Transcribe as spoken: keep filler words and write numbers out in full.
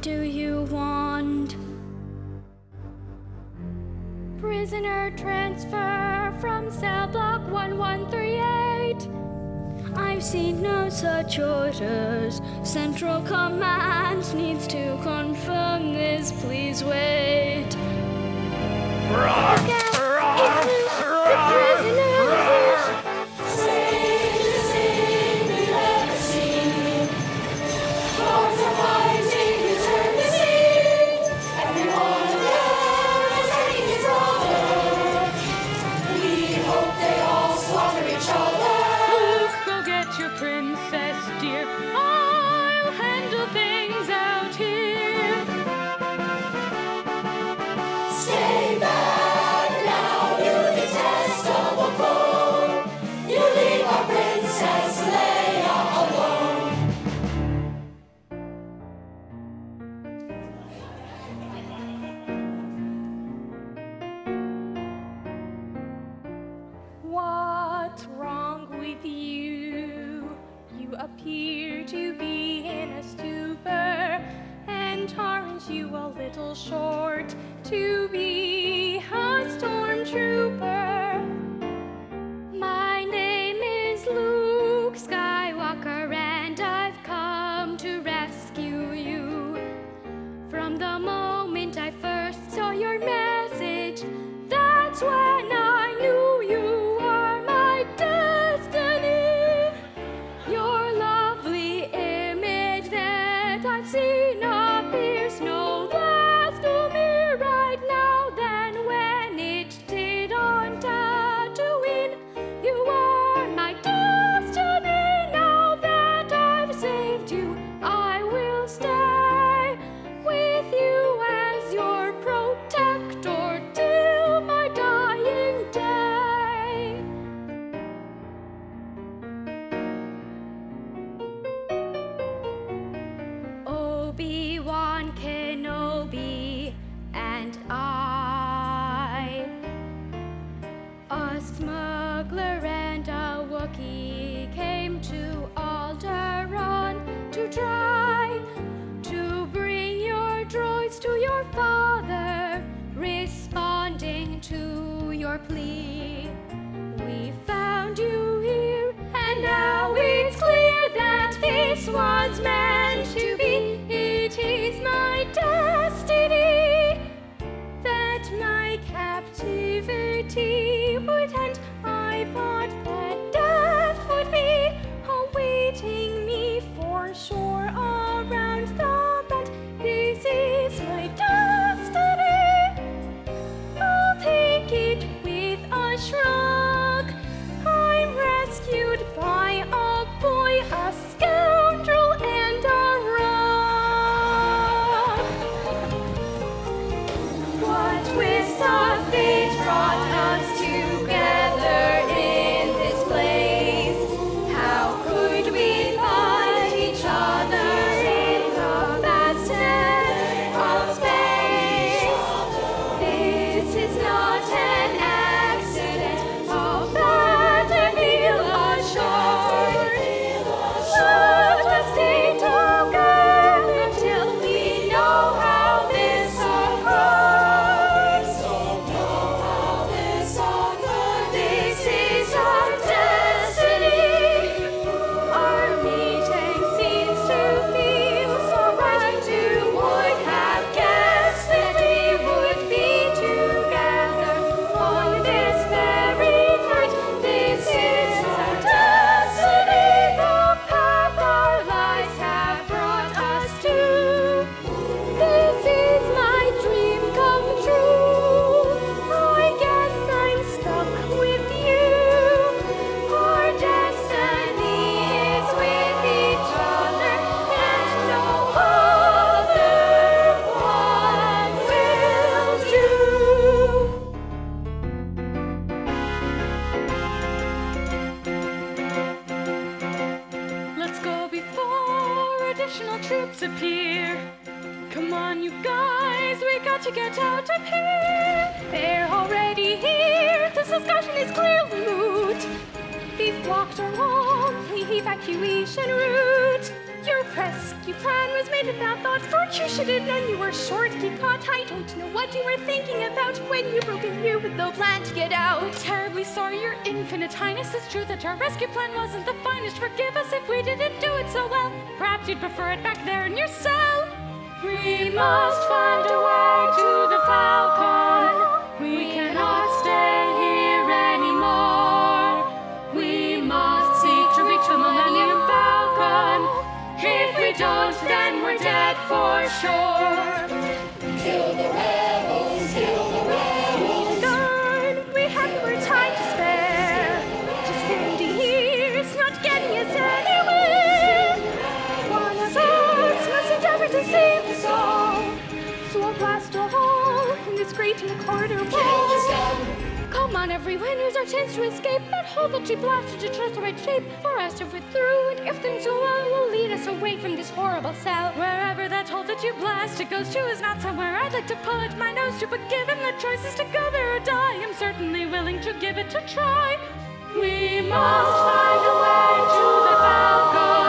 do you want? Prisoner transfer from cell block one one three eight. I've seen no such orders. Central Command needs to confirm this. Please wait. Rock, rock, rock, rock. Strangest thing we've ever seen. Hordes are fighting to turn the scene. Every one of them is taking his brother. We hope they all slaughter each other. Luke, go get your princess, dear. I'll handle things out here. Stay back now, you detestable clone. You leave our princess Leia alone. What's wrong with you? You appear to be in a stupor, and Torrance, you a little short to be a stormtrooper. My name is Luke Skywalker, and I've come to rescue you. From the moment I first saw your message, that's when I knew you are my destiny. Your lovely image that I've seen appears no less to me right now than when it did on Tatooine. You are my destiny. Now that I've saved you, I will stay with you as your protector till my dying day. Obi-Wan Kenobi and I, a smuggler and a Wookiee, came to Alderaan to try to bring your droids to your father, responding to your plea. We found you here, and now it's clear that this was meant to be. It is my destiny that my captivity would end. I thought that death would be awaiting me for sure around the bend. This is my destiny. I'll take it with a shrug. I'm rescued by a boy, a scoundrel, and a rogue. What twist of fate brought us together in this place? How could we find each other in the vastness of space? This is not an accident. Of that I feel assured. Let us stay together till we know how this occurs. This is our destiny. Our meeting seems to feel so right. Who would have guessed that we would be together on this very night? This is our destiny. The path our lives have brought us to. This is my dream come true. I guess I'm stuck with you. Our destiny is with each other, and no other one will do. Let's go before additional troops appear. Come on, you guys, we got to get out of here. They're already here. This discussion is clearly moot. We've blocked our only evacuation route. You Your rescue plan was made without thought. Thought you should have known you were sure to get caught. I don't know what you were thinking about when you broke in here with no plan to get out. We're terribly sorry, Your Infinite Highness. It's true that our rescue plan wasn't the finest. Forgive us if we didn't do it so well. Perhaps you'd prefer it back there in your cell. We must find a way to the Falcon. We cannot stay here anymore. We must seek to reach the Millennium Falcon. If we don't, then we're dead for sure. Kill the rebels, kill the rebels. Darn, we have more time to spare. Just standing here is not getting us anywhere. One of us must endeavor to save us all. So I'll blast a hole in this grate in the corridor Kill the wall. stone. Come on, everyone, here's our chance to escape. That hole that she blasted to trust the right shape for us to fit through. And if things go well, will lead us away from this horrible cell. Wherever that hole that you blasted goes to is not somewhere I'd like to pull at my nose to, but given the choices to go there or die, I'm certainly willing to give it a try. We must find a way to the Falcon.